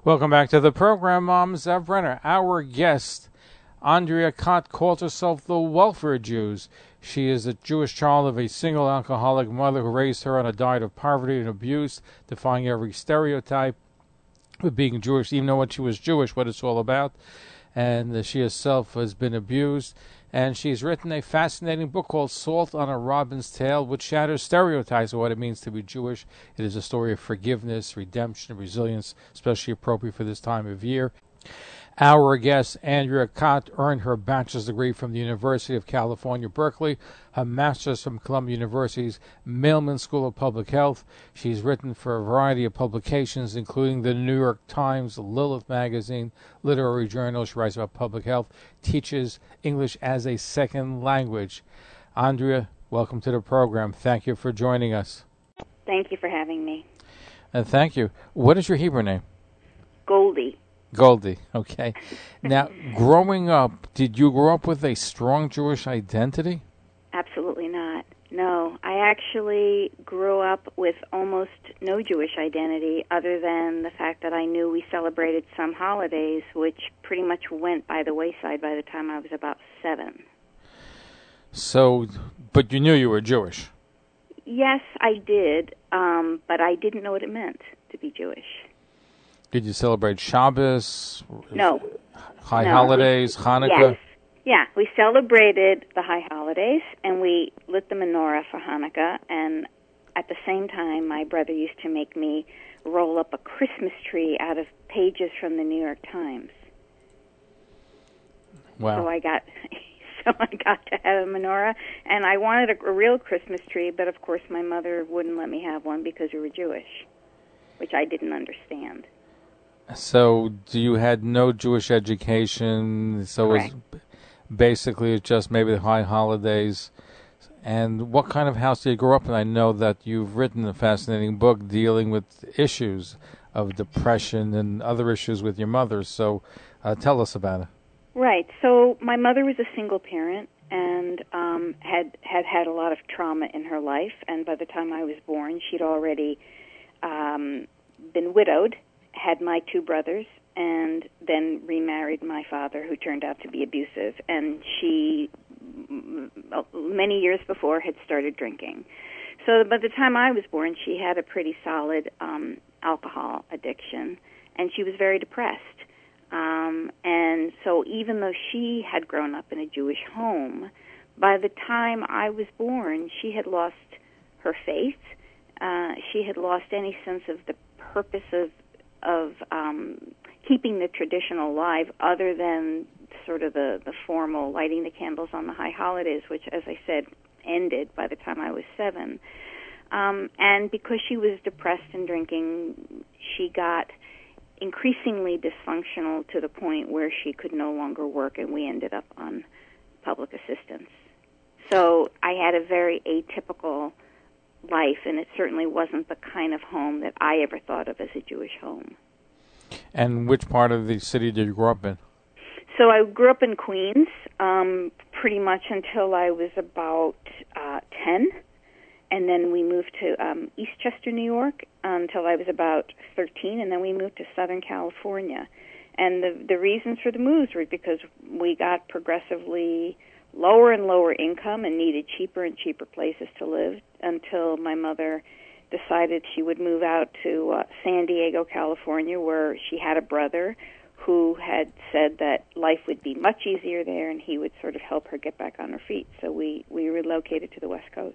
Welcome back to the program. I'm Zev Brenner. Our guest, Andrea Kott, calls herself the Welfare Jews. She is a Jewish child of a single alcoholic mother who raised her on a diet of poverty and abuse, defying every stereotype of being Jewish, even though when she was Jewish, what it's all about. And she herself has been abused. And she's written a fascinating book called Salt on a Robin's Tail, which shatters stereotypes of what it means to be Jewish. It is a story of forgiveness, redemption, resilience, especially appropriate for this time of year. Our guest, Andrea Kott, earned her bachelor's degree from the University of California, Berkeley, her master's from Columbia University's Mailman School of Public Health. She's written for a variety of publications, including the New York Times, Lilith Magazine, Literary Journal. She writes about public health, teaches English as a second language. Andrea, welcome to the program. Thank you for joining us. Thank you for having me. And thank you. What is your Hebrew name? Goldie. Goldie, okay. Now, growing up, did you grow up with a strong Jewish identity? Absolutely not. No, I actually grew up with almost no Jewish identity other than the fact that I knew we celebrated some holidays, which pretty much went by the wayside by the time I was about 7. So, but you knew you were Jewish? Yes, I did, but I didn't know what it meant to be Jewish. Did you celebrate Shabbos? No. High holidays, Hanukkah? Yes. Yeah, we celebrated the high holidays, and we lit the menorah for Hanukkah, and at the same time, my brother used to make me roll up a Christmas tree out of pages from the New York Times. Wow. So I got to have a menorah, and I wanted a real Christmas tree, but of course my mother wouldn't let me have one because we were Jewish, which I didn't understand. So you had no Jewish education, so Correct. it was basically just maybe the high holidays. And what kind of house did you grow up in? I know that you've written a fascinating book dealing with issues of depression and other issues with your mother, so tell us about it. Right. So my mother was a single parent and had a lot of trauma in her life, and by the time I was born, she'd already been widowed, had my 2 brothers, and then remarried my father, who turned out to be abusive. And she, many years before, had started drinking. So by the time I was born, she had a pretty solid alcohol addiction, and she was very depressed. And so even though she had grown up in a Jewish home, by the time I was born, she had lost her faith. She had lost any sense of the purpose of keeping the tradition alive, other than sort of the formal lighting the candles on the high holidays, which, as I said, ended by the time I was 7. And because she was depressed and drinking, she got increasingly dysfunctional to the point where she could no longer work, and we ended up on public assistance. So I had a very atypical life, and it certainly wasn't the kind of home that I ever thought of as a Jewish home. And which part of the city did you grow up in? So I grew up in Queens pretty much until I was about 10, and then we moved to Eastchester, New York, until I was about 13, and then we moved to Southern California. And the reasons for the moves were because we got progressively lower and lower income and needed cheaper and cheaper places to live, until my mother decided she would move out to San Diego, California, where she had a brother who had said that life would be much easier there and he would sort of help her get back on her feet. So we relocated to the West Coast.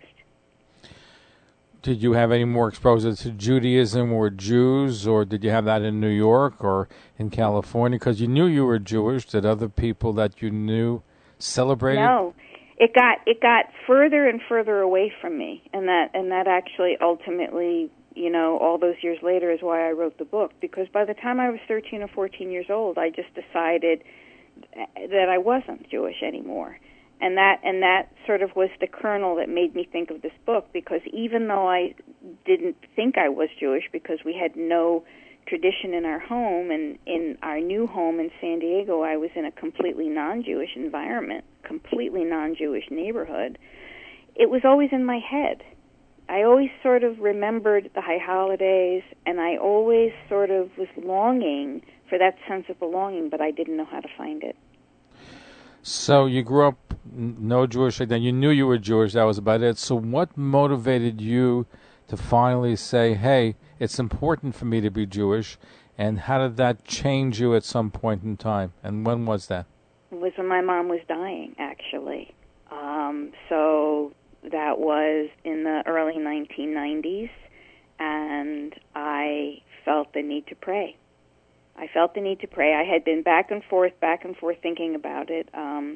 Did you have any more exposure to Judaism or Jews, or did you have that in New York or in California? Because you knew you were Jewish. Did other people that you knew celebrate it? No. It got further and further away from me, and that actually ultimately, all those years later is why I wrote the book, because by the time I was 13 or 14 years old, I just decided that I wasn't Jewish anymore. And that sort of was the kernel that made me think of this book, because even though I didn't think I was Jewish, because we had no tradition in our home, and in our new home in San Diego, I was in a completely non-Jewish environment, completely non-Jewish neighborhood, it was always in my head I always sort of remembered the high holidays, and I always sort of was longing for that sense of belonging, but I didn't know how to find it. So you grew up no Jewish identity. You knew you were Jewish. That was about it. So what motivated you to finally say, hey, it's important for me to be Jewish? And how did that change you at some point in time? And when was that? It was when my mom was dying, actually. So that was in the early 1990s, and I felt the need to pray. I had been back and forth thinking about it,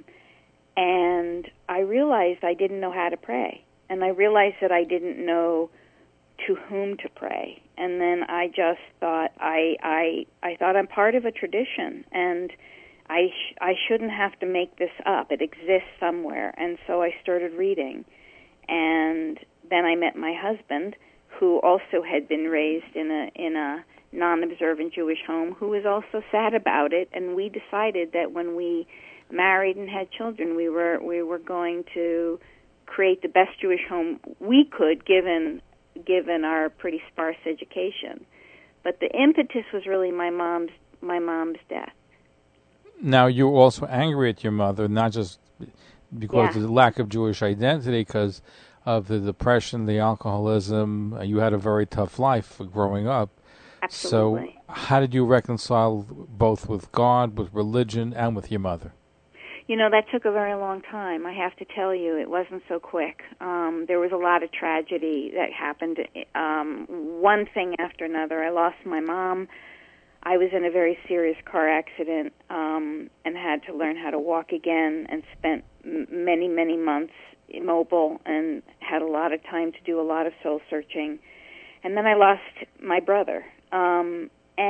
and I realized I didn't know how to pray, and I realized that I didn't know to whom to pray. And then I just thought, I thought I'm part of a tradition, and I shouldn't have to make this up. It exists somewhere. And so I started reading. And then I met my husband, who also had been raised in a non-observant Jewish home, who was also sad about it. And we decided that when we married and had children, we were going to create the best Jewish home we could, given our pretty sparse education. But the impetus was really my mom's death. Now, you were also angry at your mother, not just because of the lack of Jewish identity, because of the depression, the alcoholism. You had a very tough life growing up. Absolutely. So how did you reconcile both with God, with religion, and with your mother? You know, that took a very long time. I have to tell you, it wasn't so quick. There was a lot of tragedy that happened, one thing after another. I lost my mom. I was in a very serious car accident and had to learn how to walk again, and spent many, many months immobile and had a lot of time to do a lot of soul searching. And then I lost my brother, and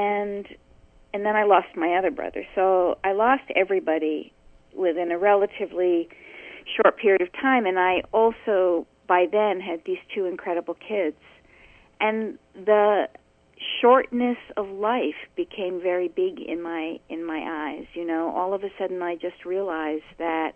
then I lost my other brother. So I lost everybody within a relatively short period of time, and I also, by then, had these two incredible kids. And the shortness of life became very big in my eyes. You know, all of a sudden I just realized that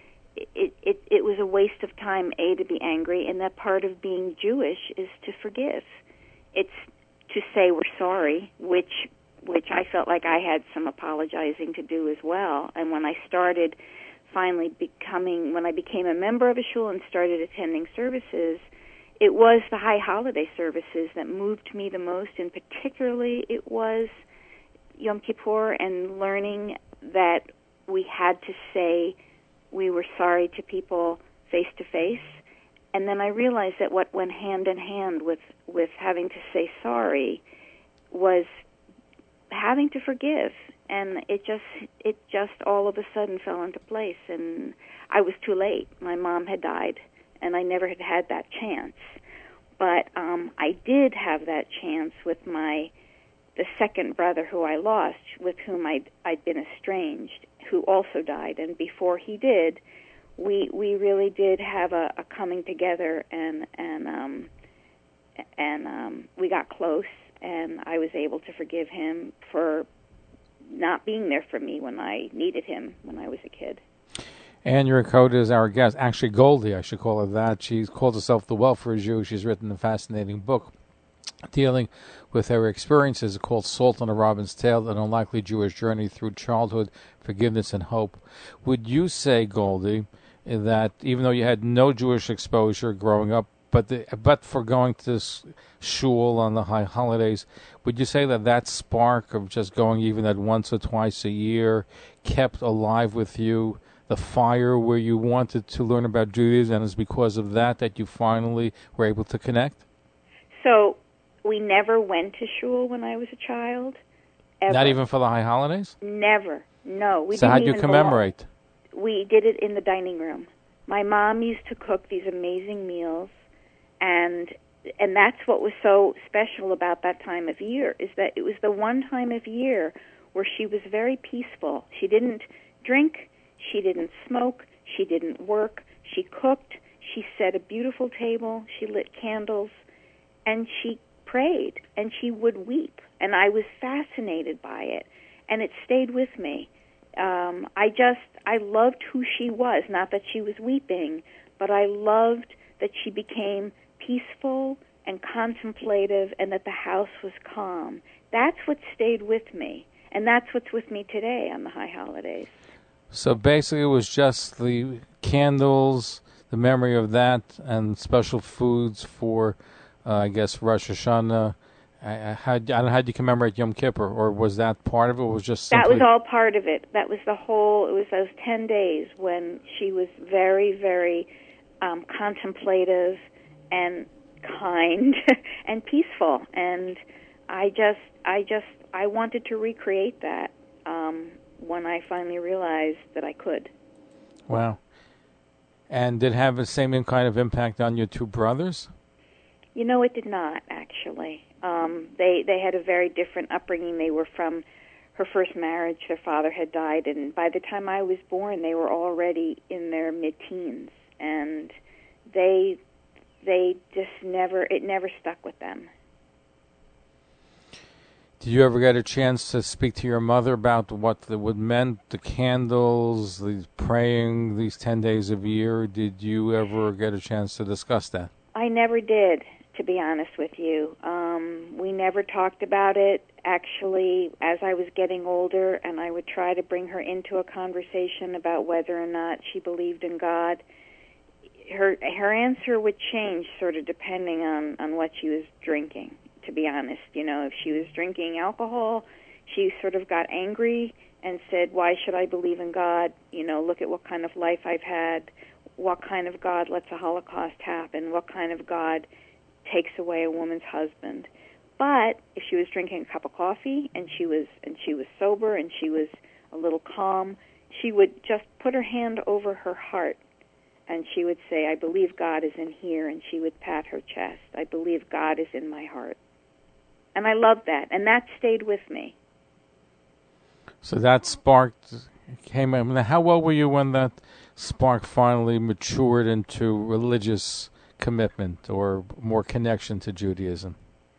it was a waste of time, A, to be angry, and that part of being Jewish is to forgive. It's to say we're sorry, which I felt like I had some apologizing to do as well. And when I started when I became a member of a shul and started attending services, it was the high holiday services that moved me the most, and particularly it was Yom Kippur and learning that we had to say we were sorry to people face to face. And then I realized that what went hand in hand with having to say sorry was having to forgive. And it just all of a sudden fell into place, and I was too late. My mom had died, and I never had that chance. But I did have that chance with the second brother who I lost, with whom I'd been estranged, who also died. And before he did, we really did have a coming together, and we got close, and I was able to forgive him for not being there for me when I needed him when I was a kid. Ann Yerkota is our guest. Actually, Goldie, I should call her that. She calls herself the Welfare Jew. She's written a fascinating book dealing with her experiences called Salt on a Robin's Tail, An Unlikely Jewish Journey Through Childhood, Forgiveness, and Hope. Would you say, Goldie, that even though you had no Jewish exposure growing up, but for going to this shul on the high holidays, would you say that spark of just going even at once or twice a year kept alive with you the fire where you wanted to learn about Judaism, and it's because of that you finally were able to connect? So we never went to shul when I was a child. Ever. Not even for the high holidays? Never. No. So how'd you commemorate? We did it in the dining room. My mom used to cook these amazing meals, and that's what was so special about that time of year, is that it was the one time of year where she was very peaceful. She didn't drink, she didn't smoke, she didn't work, she cooked, she set a beautiful table, she lit candles, and she prayed, and she would weep. And I was fascinated by it, and it stayed with me. I loved who she was, not that she was weeping, but I loved that she became peaceful and contemplative, and that the house was calm. That's what stayed with me, and that's what's with me today on the high holidays. So basically it was just the candles, the memory of that, and special foods for, I guess, Rosh Hashanah. I don't know, how do you commemorate Yom Kippur, or was that part of it, or was just simply... That was all part of it. That was it was those 10 days when she was very, very contemplative and kind and peaceful. And I wanted to recreate that when I finally realized that I could. Wow. And did it have the same kind of impact on your two brothers? It did not, actually. They had a very different upbringing. They were from her first marriage. Their father had died, and by the time I was born, they were already in their mid-teens, and they just it never stuck with them. Did you ever get a chance to speak to your mother about what meant, the candles, the praying, these 10 days of year? Did you ever get a chance to discuss that? I never did, to be honest with you. We never talked about it. Actually, as I was getting older, and I would try to bring her into a conversation about whether or not she believed in God, her answer would change sort of depending on what she was drinking, to be honest. If she was drinking alcohol, she sort of got angry and said, why should I believe in God? Look at what kind of life I've had. What kind of God lets a Holocaust happen? What kind of God takes away a woman's husband? But if she was drinking a cup of coffee and she was sober and she was a little calm, she would just put her hand over her heart and she would say, I believe God is in here, and she would pat her chest. I believe God is in my heart. And I loved that, and that stayed with me. So that came in. How old were you when that spark finally matured into religious commitment or more connection to Judaism?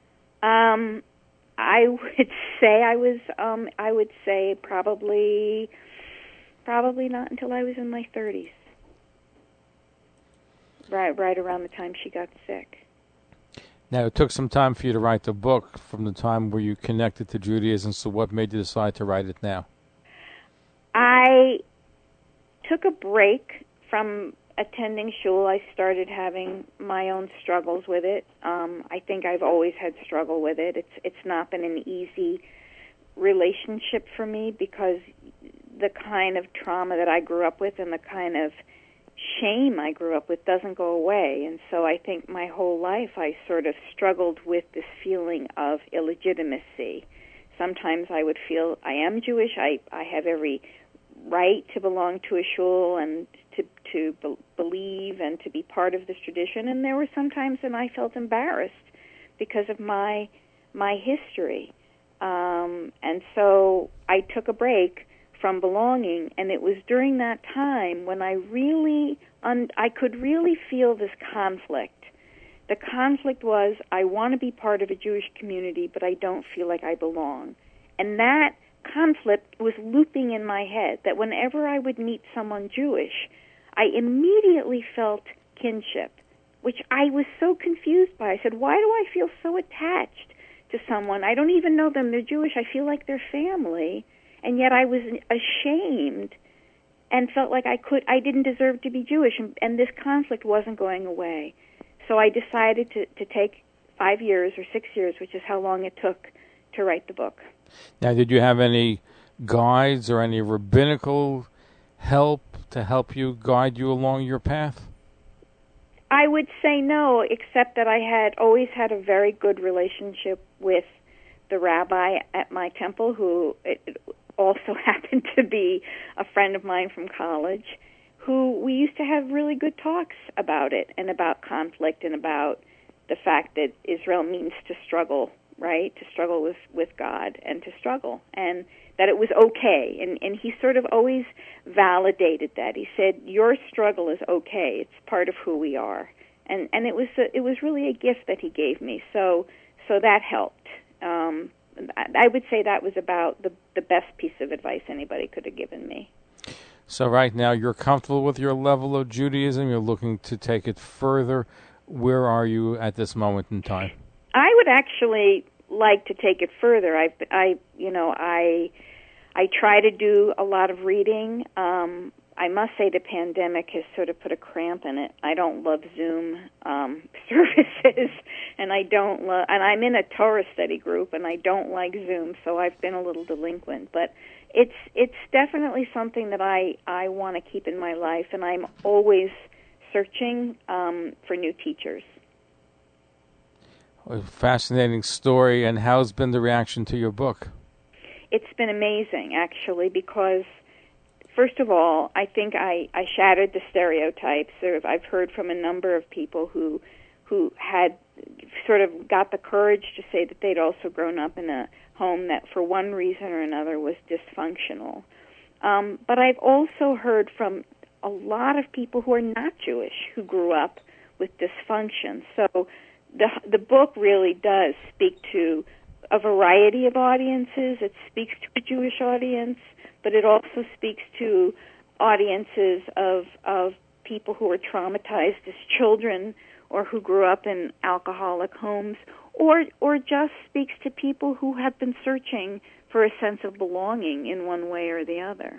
I would say probably not until I was in my 30s. Right around the time she got sick. Now, it took some time for you to write the book from the time where you connected to Judaism, so what made you decide to write it now? I took a break from attending shul. I started having my own struggles with it. I think I've always had struggle with it. It's not been an easy relationship for me because the kind of trauma that I grew up with and the kind of shame I grew up with doesn't go away. And so I think my whole life I sort of struggled with this feeling of illegitimacy. Sometimes I would feel I am Jewish. I have every right to belong to a shul and to believe and to be part of this tradition. And there were some times when I felt embarrassed because of my history. And so I took a break from belonging, and it was during that time when I could really feel this conflict. The conflict was, I want to be part of a Jewish community, but I don't feel like I belong. And that conflict was looping in my head, that whenever I would meet someone Jewish, I immediately felt kinship, which I was so confused by. I said, why do I feel so attached to someone? I don't even know them. They're Jewish. I feel like they're family. And yet I was ashamed and felt like I didn't deserve to be Jewish, and this conflict wasn't going away. So I decided to take 5 years or 6 years, which is how long it took to write the book. Now, did you have any guides or any rabbinical help to help you, guide you along your path? I would say no, except that I had always had a very good relationship with the rabbi at my temple, who also happened to be a friend of mine from college, who we used to have really good talks about it and about conflict and about the fact that Israel means to struggle, right? To struggle with God and to struggle, and that it was okay. And he sort of always validated that. He said, your struggle is okay. It's part of who we are. And it was really a gift that he gave me. So that helped. I would say that was about the best piece of advice anybody could have given me. So right now you're comfortable with your level of Judaism. You're looking to take it further. where are you at this moment in time? I would actually like to take it further. I try to do a lot of reading. I must say the pandemic has sort of put a cramp in it. I don't love Zoom services, and and I'm in a Torah study group, and I don't like Zoom, so I've been a little delinquent. But it's definitely something that I want to keep in my life, and I'm always searching for new teachers. A fascinating story. And how's been the reaction to your book? It's been amazing, actually, because first of all, I think I shattered the stereotypes. I've heard from a number of people who had sort of got the courage to say that they'd also grown up in a home that for one reason or another was dysfunctional. But I've also heard from a lot of people who are not Jewish who grew up with dysfunction. So the book really does speak to a variety of audiences. It speaks to a Jewish audience, but it also speaks to audiences of people who were traumatized as children or who grew up in alcoholic homes, or just speaks to people who have been searching for a sense of belonging in one way or the other.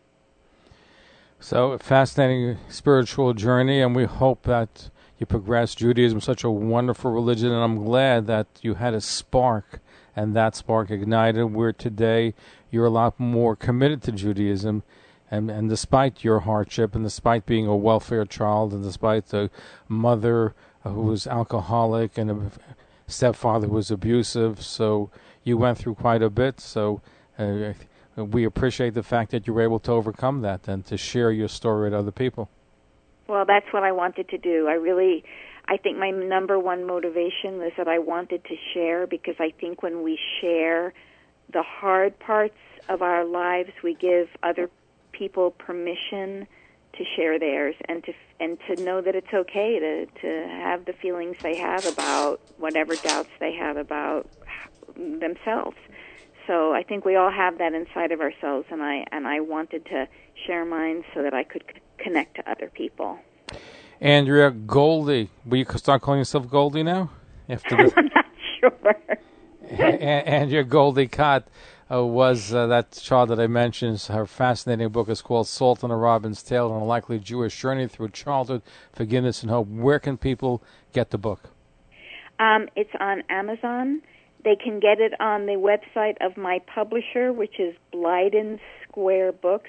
So, a fascinating spiritual journey, and we hope that you progress. Judaism is such a wonderful religion, and I'm glad that you had a spark, and that spark ignited where today you're a lot more committed to Judaism. And despite your hardship, and despite being a welfare child, and despite a mother who was alcoholic and a stepfather who was abusive, so you went through quite a bit. So we appreciate the fact that you were able to overcome that and to share your story with other people. Well, that's what I wanted to do. I think my number one motivation was that I wanted to share, because I think when we share the hard parts of our lives, we give other people permission to share theirs, and to know that it's okay to have the feelings they have about whatever doubts they have about themselves. So I think we all have that inside of ourselves, and I wanted to share mine so that I could connect to other people. Andrea Goldie, will you start calling yourself Goldie now? I'm not sure. Andrea Goldie Kott was that child that I mentioned. Her fascinating book is called Salt on a Robin's Tail, An Unlikely Jewish Journey Through Childhood, Forgiveness, and Hope. Where can people get the book? It's on Amazon. They can get it on the website of my publisher, which is Blydyn Square Books,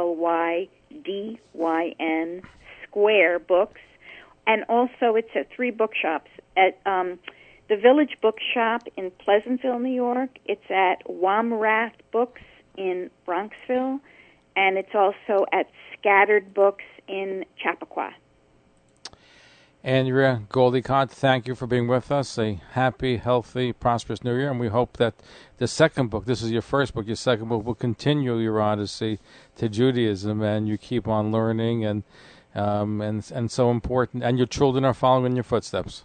BLYDYN Square Books. And also it's at 3 bookshops. At the Village Bookshop in Pleasantville, New York. It's at Wamrath Books in Bronxville. And it's also at Scattered Books in Chappaqua. Andrea Goldie Kott, thank you for being with us. A happy, healthy, prosperous New Year. And we hope that the second book, this is your first book, your second book will continue your odyssey to Judaism, and you keep on learning and so important. And your children are following in your footsteps.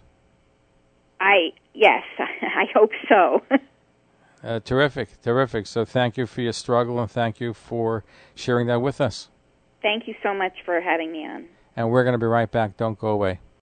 Yes, I hope so. Terrific. So thank you for your struggle, and thank you for sharing that with us. Thank you so much for having me on. And we're going to be right back. Don't go away.